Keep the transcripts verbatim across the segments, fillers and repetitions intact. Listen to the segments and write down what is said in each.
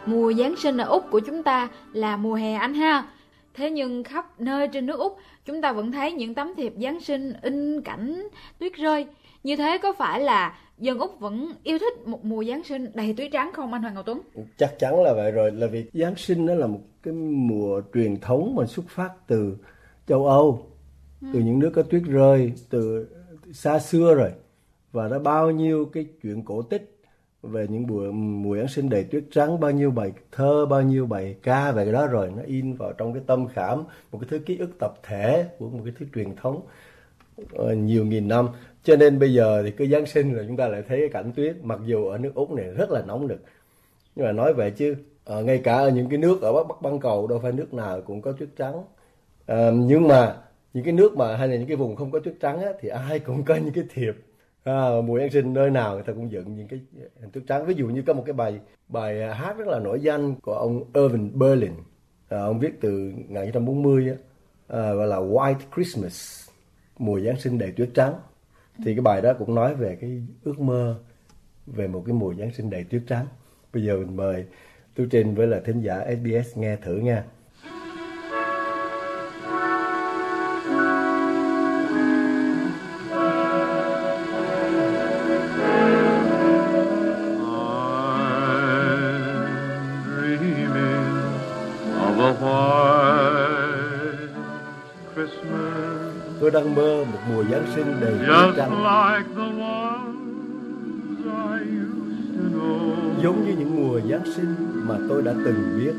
mùa Giáng sinh ở Úc của chúng ta là mùa hè anh ha. Thế nhưng khắp nơi trên nước Úc, chúng ta vẫn thấy những tấm thiệp Giáng sinh in cảnh tuyết rơi. Như thế có phải là dân Úc vẫn yêu thích một mùa Giáng sinh đầy tuyết trắng không anh Hoàng Ngọc Tuấn? Chắc chắn là vậy rồi, là vì Giáng sinh nó là một cái mùa truyền thống mà xuất phát từ châu Âu, ừ. từ những nước có tuyết rơi, từ xa xưa rồi. Và đã bao nhiêu cái chuyện cổ tích về những mùa, mùa Giáng sinh đầy tuyết trắng, bao nhiêu bài thơ, bao nhiêu bài ca về cái đó rồi. Nó in vào trong cái tâm khảm, một cái thứ ký ức tập thể của một cái thứ truyền thống uh, nhiều nghìn năm. Cho nên bây giờ thì cứ Giáng sinh là chúng ta lại thấy cái cảnh tuyết, mặc dù ở nước Úc này rất là nóng nực. Nhưng mà nói vậy chứ, uh, ngay cả ở những cái nước ở Bắc Bắc Bán Cầu đâu phải nước nào cũng có tuyết trắng. Uh, nhưng mà những cái nước mà hay là những cái vùng không có tuyết trắng á, thì ai cũng có những cái thiệp. À, mùa Giáng sinh nơi nào người ta cũng dựng những cái hình tuyết trắng. Ví dụ như có một cái bài bài hát rất là nổi danh của ông Irving Berlin, à, ông viết từ một nghìn chín trăm bốn mươi á, à, gọi là White Christmas, mùa Giáng sinh đầy tuyết trắng. Thì cái bài đó cũng nói về cái ước mơ về một cái mùa Giáng sinh đầy tuyết trắng. Bây giờ mình mời Tú Trinh với là thính giả ét bê ét nghe thử nha. Tôi đang mơ một mùa Giáng sinh đầy tuyết trắng, giống như những mùa Giáng sinh mà tôi đã từng biết.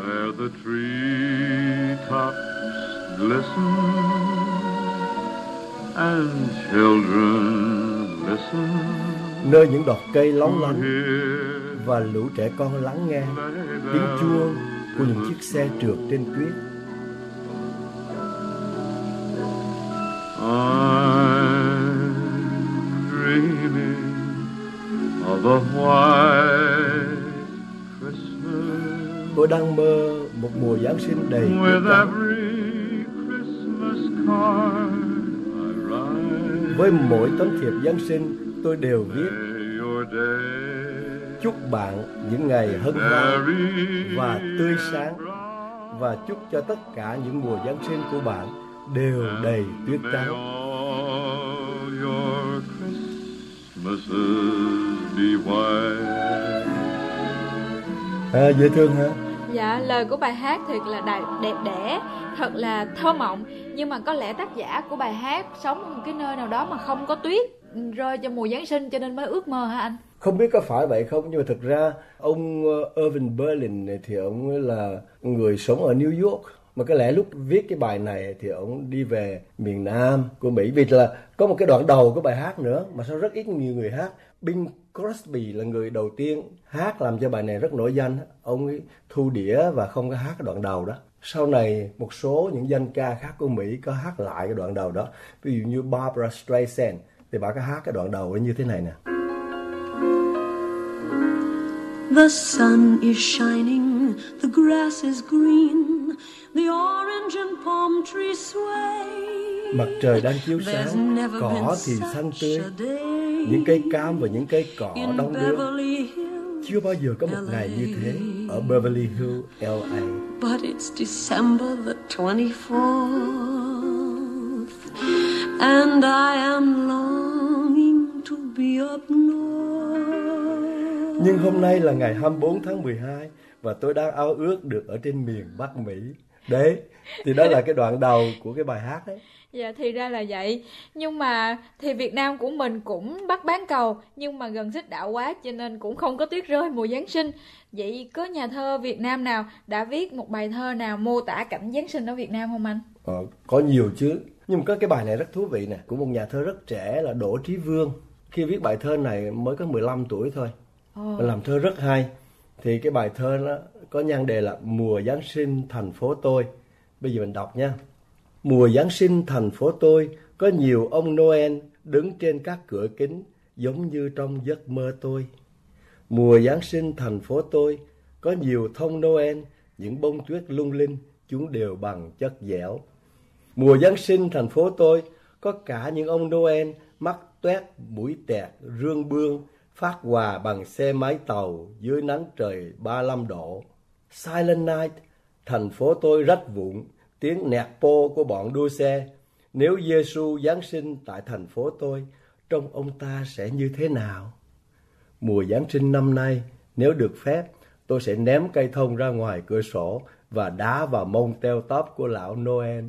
Nơi những đọt cây lóng lánh và lũ trẻ con lắng nghe tiếng chuông của những chiếc xe trượt trên tuyết. I'm dreaming of a white Christmas. Tôi đang mơ một mùa Giáng sinh đầy tuyết trắng. Với mỗi tấm thiệp Giáng sinh tôi đều viết chúc bạn những ngày hân hoan và tươi sáng, và chúc cho tất cả những mùa Giáng sinh của bạn đều đầy tuyết trắng. À, dễ thương hả? Dạ, lời của bài hát thiệt là đẹp, đẹp đẽ, thật là thơ mộng. Nhưng mà có lẽ tác giả của bài hát sống ở một cái nơi nào đó mà không có tuyết rơi cho mùa Giáng sinh, cho nên mới ước mơ hả anh? Không biết có phải vậy không, nhưng mà thực ra ông Irving Berlin này thì ông là người sống ở New York. Mà có lẽ lúc viết cái bài này thì ông đi về miền Nam của Mỹ, vì là có một cái đoạn đầu của bài hát nữa mà sao rất ít nhiều người hát. Bing Crosby là người đầu tiên hát làm cho bài này rất nổi danh. Ông ấy thu đĩa và không có hát cái đoạn đầu đó. Sau này một số những danh ca khác của Mỹ có hát lại cái đoạn đầu đó. Ví dụ như Barbra Streisand thì bà có hát cái đoạn đầu như thế này nè. The sun is shining, the grass is green, the orange and palm trees sway. Mặt trời đang chiếu sáng, cỏ thì xanh tươi, những cây cam và những cây cỏ đong đưa. Chưa bao giờ có một ngày như thế ở Beverly Hills, lờ a. But it's December the twenty-fourth, and I am longing to be up north. Nhưng hôm nay là ngày hai mươi bốn tháng mười hai và tôi đang ao ước được ở trên miền Bắc Mỹ. Đấy, thì đó là cái đoạn đầu của cái bài hát đấy. Dạ, thì ra là vậy. Nhưng mà thì Việt Nam của mình cũng Bắc Bán Cầu, nhưng mà gần xích đạo quá cho nên cũng không có tuyết rơi mùa Giáng sinh. Vậy có nhà thơ Việt Nam nào đã viết một bài thơ nào mô tả cảnh Giáng sinh ở Việt Nam không anh? Ờ, có nhiều chứ. Nhưng mà có cái bài này rất thú vị nè, của một nhà thơ rất trẻ là Đỗ Trí Vương. Khi viết bài thơ này mới có mười lăm tuổi thôi. Oh. Làm thơ rất hay. Thì cái bài thơ nó có nhan đề là Mùa Giáng sinh thành phố tôi. Bây giờ mình đọc nha. Mùa Giáng sinh thành phố tôi, có nhiều ông Noel đứng trên các cửa kính giống như trong giấc mơ tôi. Mùa Giáng sinh thành phố tôi, có nhiều thông Noel, những bông tuyết lung linh, chúng đều bằng chất dẻo. Mùa Giáng sinh thành phố tôi, có cả những ông Noel mắt toét, mũi tẹt, rương bương, phát quà bằng xe máy tàu dưới nắng trời ba mươi lăm độ. Silent Night, thành phố tôi rách vụn, tiếng nẹt pô của bọn đua xe. Nếu Giê-xu Giáng sinh tại thành phố tôi, trông ông ta sẽ như thế nào? Mùa Giáng sinh năm nay, nếu được phép, tôi sẽ ném cây thông ra ngoài cửa sổ và đá vào mông teo tóp của lão Noel.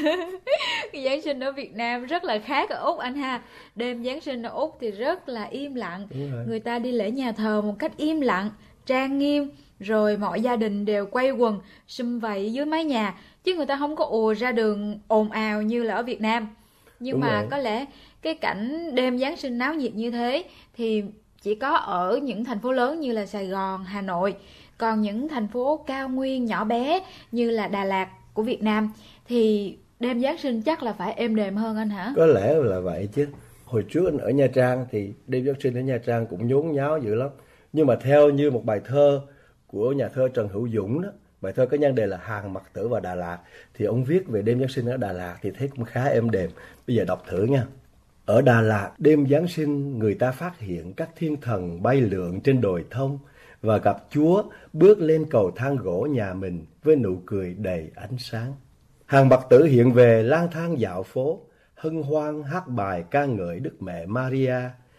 Cái Giáng sinh ở Việt Nam rất là khác ở Úc anh ha. Đêm Giáng sinh ở Úc thì rất là im lặng. Người ta đi lễ nhà thờ một cách im lặng, trang nghiêm. Rồi mọi gia đình đều quay quần, sum vầy dưới mái nhà. Chứ người ta không có ùa ra đường ồn ào như là ở Việt Nam. Nhưng Đúng mà rồi. Có lẽ cái cảnh đêm Giáng sinh náo nhiệt như thế thì chỉ có ở những thành phố lớn như là Sài Gòn, Hà Nội. Còn những thành phố cao nguyên nhỏ bé như là Đà Lạt của Việt Nam thì đêm Giáng sinh chắc là phải êm đềm hơn anh hả? Có lẽ là vậy chứ. Hồi trước anh ở Nha Trang thì đêm Giáng sinh ở Nha Trang cũng nhốn nháo dữ lắm. Nhưng mà theo như một bài thơ của nhà thơ Trần Hữu Dũng đó, bài thơ có nhan đề là Hàng Mặc Tử và Đà Lạt, thì ông viết về đêm Giáng sinh ở Đà Lạt thì thấy cũng khá êm đềm. Bây giờ đọc thử nha. Ở Đà Lạt, đêm Giáng sinh người ta phát hiện các thiên thần bay lượn trên đồi thông và gặp Chúa bước lên cầu thang gỗ nhà mình với nụ cười đầy ánh sáng. Hàng Mặc Tử hiện về lang thang dạo phố, hân hoan hát bài ca ngợi Đức Mẹ Maria.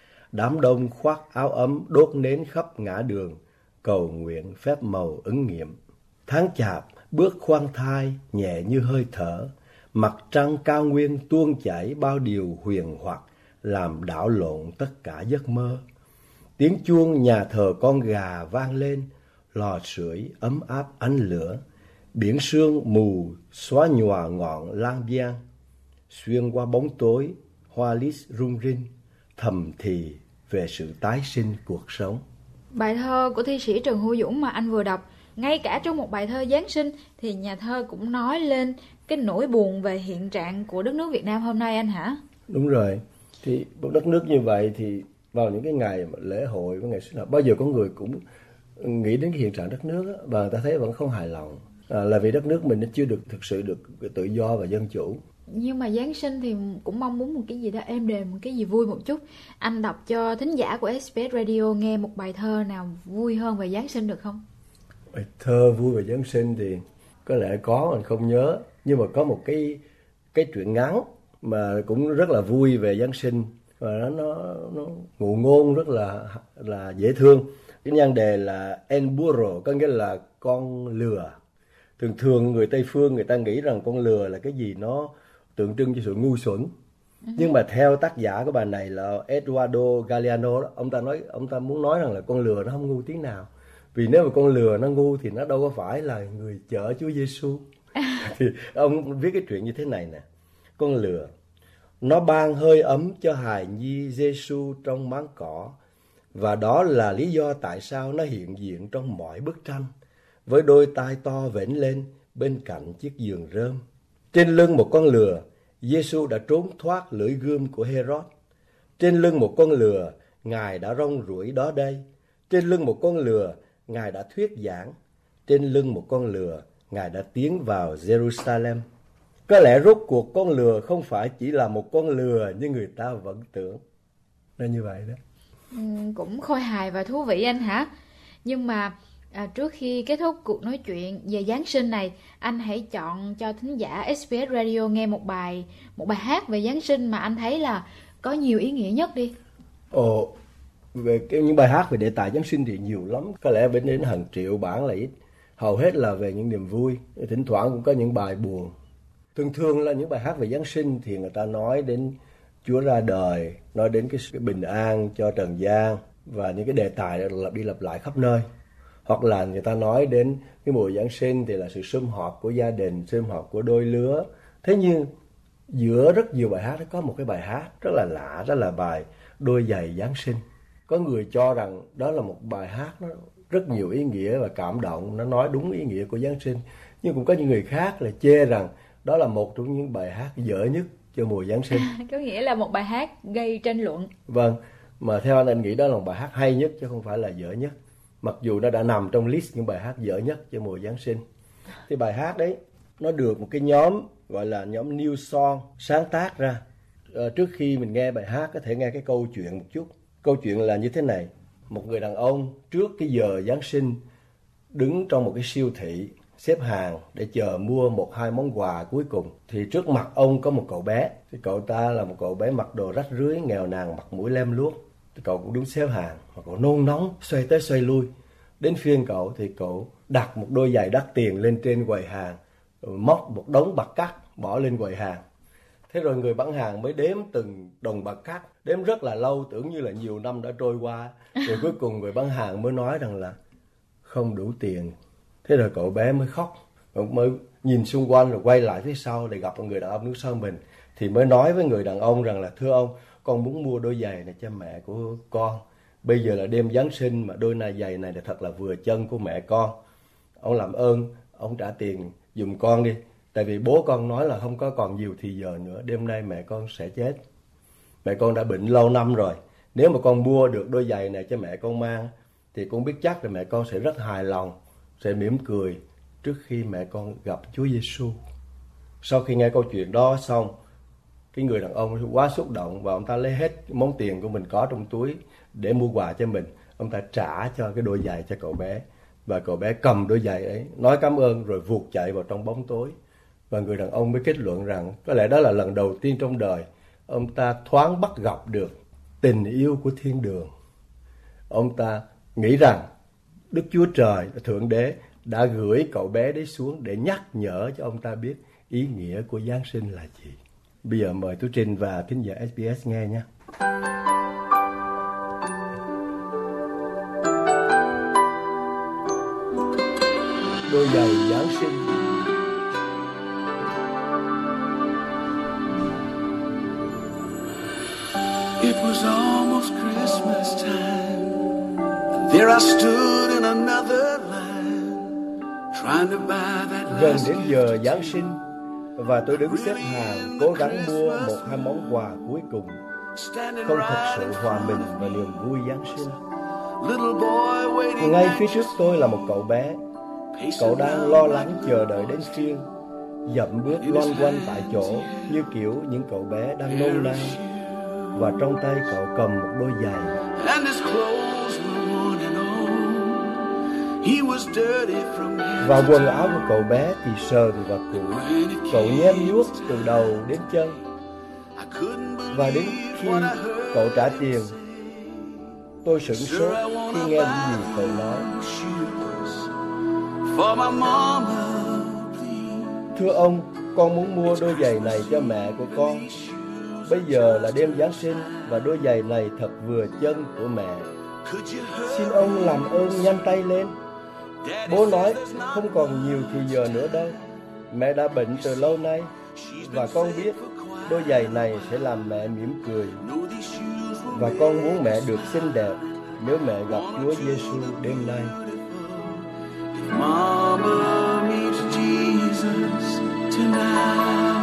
Đám đông khoác áo ấm đốt nến khắp ngã đường, cầu nguyện phép màu ứng nghiệm. Tháng Chạp bước khoan thai nhẹ như hơi thở, mặt trăng cao nguyên tuôn chảy bao điều huyền hoặc, làm đảo lộn tất cả giấc mơ. Tiếng chuông nhà thờ con gà vang lên, lò sưởi ấm áp ánh lửa. Biển sương mù xóa nhòa ngọn lang biang, xuyên qua bóng tối hoa lít rung rinh, thầm thì về sự tái sinh cuộc sống. Bài thơ của thi sĩ Trần Hữu Dũng mà anh vừa đọc, ngay cả trong một bài thơ Giáng sinh thì nhà thơ cũng nói lên cái nỗi buồn về hiện trạng của đất nước Việt Nam hôm nay anh hả? Đúng rồi. Thì một đất nước như vậy thì vào những cái ngày lễ hội với ngày sinh nhật, bao giờ có người cũng nghĩ đến cái hiện trạng đất nước đó, và người ta thấy vẫn không hài lòng. À, là vì đất nước mình nó chưa được thực sự được tự do và dân chủ. Nhưng mà Giáng sinh thì cũng mong muốn một cái gì đó êm đềm, một cái gì vui một chút. Anh đọc cho thính giả của ét bê ét Radio nghe một bài thơ nào vui hơn về Giáng sinh được không? Bài thơ vui về Giáng sinh thì có lẽ có, mình không nhớ. Nhưng mà có một cái cái truyện ngắn mà cũng rất là vui về Giáng sinh, và nó nó, nó ngụ ngôn rất là là dễ thương. Cái nhan đề là El Burro, có nghĩa là con lừa. Thường thường người Tây phương người ta nghĩ rằng con lừa là cái gì nó tượng trưng cho sự ngu xuẩn. Uh-huh. Nhưng mà theo tác giả của bài này là Eduardo Galeano đó, ông ta nói ông ta muốn nói rằng là con lừa nó không ngu tí nào. Vì nếu mà con lừa nó ngu thì nó đâu có phải là người chở Chúa Giêsu. Thì ông viết cái chuyện như thế này nè. Con lừa nó ban hơi ấm cho hài nhi Giêsu trong máng cỏ, và đó là lý do tại sao nó hiện diện trong mọi bức tranh, với đôi tai to vểnh lên bên cạnh chiếc giường rơm. Trên lưng một con lừa, Giêsu đã trốn thoát lưỡi gươm của Herod. Trên lưng một con lừa, Ngài đã rong ruổi đó đây. Trên lưng một con lừa, Ngài đã thuyết giảng. Trên lưng một con lừa, Ngài đã tiến vào Jerusalem. Có lẽ rốt cuộc con lừa không phải chỉ là một con lừa như người ta vẫn tưởng. Nó như vậy đó. Ừ, cũng khôi hài và thú vị anh hả? Nhưng mà à, trước khi kết thúc cuộc nói chuyện về Giáng sinh này, anh hãy chọn cho thính giả ét bê ét Radio nghe một bài một bài hát về Giáng sinh mà anh thấy là có nhiều ý nghĩa nhất đi. Ồ, về cái, những bài hát về đề tài Giáng sinh thì nhiều lắm, có lẽ bên đến hàng triệu bản là ít. Hầu hết là về những niềm vui, thỉnh thoảng cũng có những bài buồn. Thường thường là những bài hát về Giáng sinh thì người ta nói đến Chúa ra đời, nói đến cái, cái bình an cho trần gian, và những cái đề tài đã lặp đi lặp lại khắp nơi. Hoặc là người ta nói đến cái mùa Giáng sinh thì là sự sum họp của gia đình, sum họp của đôi lứa. Thế nhưng giữa rất nhiều bài hát đó có một cái bài hát rất là lạ, đó là bài Đôi giày Giáng sinh. Có người cho rằng đó là một bài hát nó rất nhiều ý nghĩa và cảm động, nó nói đúng ý nghĩa của Giáng sinh. Nhưng cũng có những người khác là chê rằng đó là một trong những bài hát dở nhất cho mùa Giáng sinh. Có nghĩa là một bài hát gây tranh luận. Vâng, mà theo anh anh nghĩ đó là một bài hát hay nhất chứ không phải là dở nhất. Mặc dù nó đã nằm trong list những bài hát dở nhất cho mùa Giáng sinh. Thì bài hát đấy nó được một cái nhóm gọi là nhóm New Song sáng tác ra. À, trước khi mình nghe bài hát có thể nghe cái câu chuyện một chút. Câu chuyện là như thế này. một người đàn ông trước cái giờ Giáng sinh đứng trong một cái siêu thị xếp hàng để chờ mua một hai món quà cuối cùng. Thì trước mặt ông có một cậu bé. Thì cậu ta là một cậu bé mặc đồ rách rưới, nghèo nàn, mặt mũi lem luốc. Thì cậu cũng đứng xếp hàng, mà cậu nôn nóng, xoay tới xoay lui. Đến phiên cậu thì cậu đặt một đôi giày đắt tiền lên trên quầy hàng, rồi móc một đống bạc cát bỏ lên quầy hàng. Thế rồi người bán hàng mới đếm từng đồng bạc cát, đếm rất là lâu, tưởng như là nhiều năm đã trôi qua. Rồi cuối cùng người bán hàng mới nói rằng là không đủ tiền. Thế rồi cậu bé mới khóc, cậu mới nhìn xung quanh rồi quay lại phía sau để gặp một người đàn ông đứng sau mình. Thì mới nói với người đàn ông rằng là thưa ông, con muốn mua đôi giày này cho mẹ của con. Bây giờ là đêm Giáng sinh mà đôi này giày này là thật là vừa chân của mẹ con. Ông làm ơn, ông trả tiền giùm con đi. Tại vì bố con nói là không có còn nhiều thì giờ nữa, đêm nay mẹ con sẽ chết. Mẹ con đã bệnh lâu năm rồi. Nếu mà con mua được đôi giày này cho mẹ con mang, thì con biết chắc là mẹ con sẽ rất hài lòng, sẽ mỉm cười trước khi mẹ con gặp Chúa Giêsu. Sau khi nghe câu chuyện đó xong, cái người đàn ông quá xúc động và ông ta lấy hết món tiền của mình có trong túi để mua quà cho mình. Ông ta trả cho cái đôi giày cho cậu bé. Và cậu bé cầm đôi giày ấy, nói cảm ơn rồi vụt chạy vào trong bóng tối. Và người đàn ông mới kết luận rằng có lẽ đó là lần đầu tiên trong đời ông ta thoáng bắt gặp được tình yêu của thiên đường. Ông ta nghĩ rằng Đức Chúa Trời, Thượng Đế đã gửi cậu bé đấy xuống để nhắc nhở cho ông ta biết ý nghĩa của Giáng sinh là gì. Bây giờ mời Tú Trinh và thính giả ét bê ét nghe nhé. Đôi giày Giáng sinh. It was almost Christmas time, and there I stood in another line, trying to buy that Gần last đến giờ Giáng sinh và tôi đứng xếp hàng cố gắng mua một hai món quà cuối cùng, không thật sự hòa mình vào niềm vui Giáng sinh. Ngay phía trước tôi là một cậu bé. Cậu đang lo lắng chờ đợi đến phiên, dậm bước loanh quanh tại chỗ như kiểu những cậu bé đang nôn nao. Và trong tay cậu cầm một đôi giày. Và quần áo của cậu bé thì sờn và cũ. Cậu nhem nhuốc từ đầu đến chân. Và đến khi cậu trả tiền, tôi sửng sốt khi nghe những gì cậu nói. Thưa ông, con muốn mua đôi giày này cho mẹ của con. Bây giờ là đêm Giáng sinh và đôi giày này thật vừa chân của mẹ. Xin ông làm ơn nhanh tay lên. Bố nói không còn nhiều thì giờ nữa đâu. Mẹ đã bệnh từ lâu nay và con biết đôi giày này sẽ làm mẹ mỉm cười. Và con muốn mẹ được xinh đẹp nếu mẹ gặp Chúa Giêsu đêm nay. Mama meets Jesus tonight.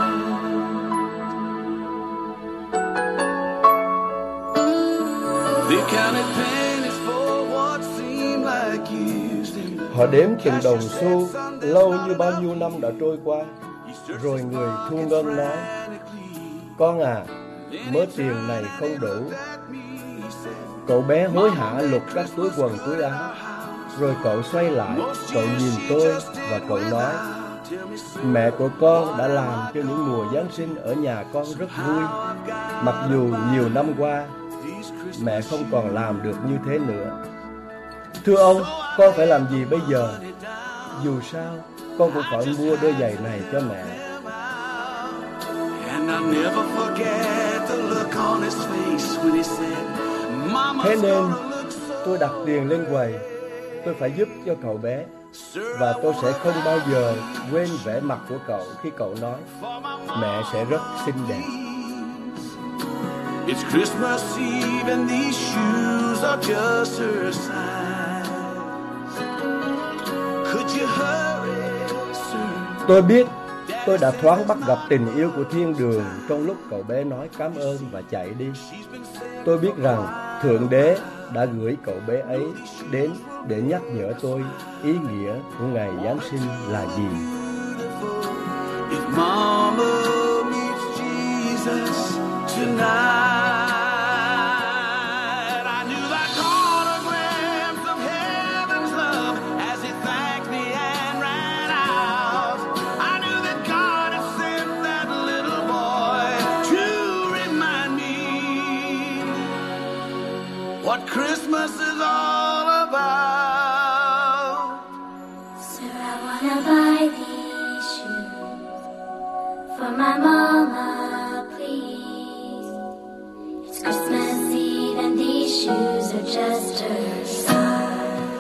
Họ đếm từng đồng xu, lâu như bao nhiêu năm đã trôi qua. Rồi người thu ngân nói, con à, mớ tiền này không đủ. Cậu bé hối hả lục các túi quần túi áo. Rồi cậu xoay lại, cậu nhìn tôi và cậu nói, mẹ của con đã làm cho những mùa Giáng sinh ở nhà con rất vui. Mặc dù nhiều năm qua mẹ không còn làm được như thế nữa. Thưa ông, con phải làm gì bây giờ? Dù sao, con cũng phải mua đôi giày này cho mẹ. Thế nên, tôi đặt tiền lên quầy. Tôi phải giúp cho cậu bé. Và tôi sẽ không bao giờ quên vẻ mặt của cậu khi cậu nói, mẹ sẽ rất xinh đẹp. It's Christmas Eve and these shoes are just her size. Could you hurry, sir? Tôi biết tôi đã thoáng bắt gặp tình yêu của thiên đường trong lúc cậu bé nói cảm ơn và chạy đi. Tôi biết rằng Thượng Đế đã gửi cậu bé ấy đến để nhắc nhở tôi ý nghĩa của ngày Giáng sinh là gì. If Mama meets Jesus tonight, I knew that autograph what Christmas is all about. Sir, I wanna buy these shoes for my mama, please. It's Christmas Eve and these shoes are just her size.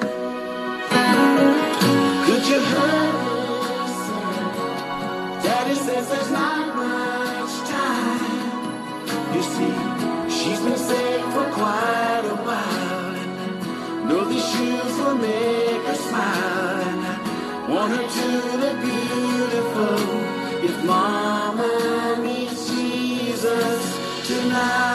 Could you Hurry, sir, Daddy says there's not much time. You see, she's been sick for quite a while, and I know these shoes will make her smile, and I want her to look beautiful if Mama meets Jesus tonight.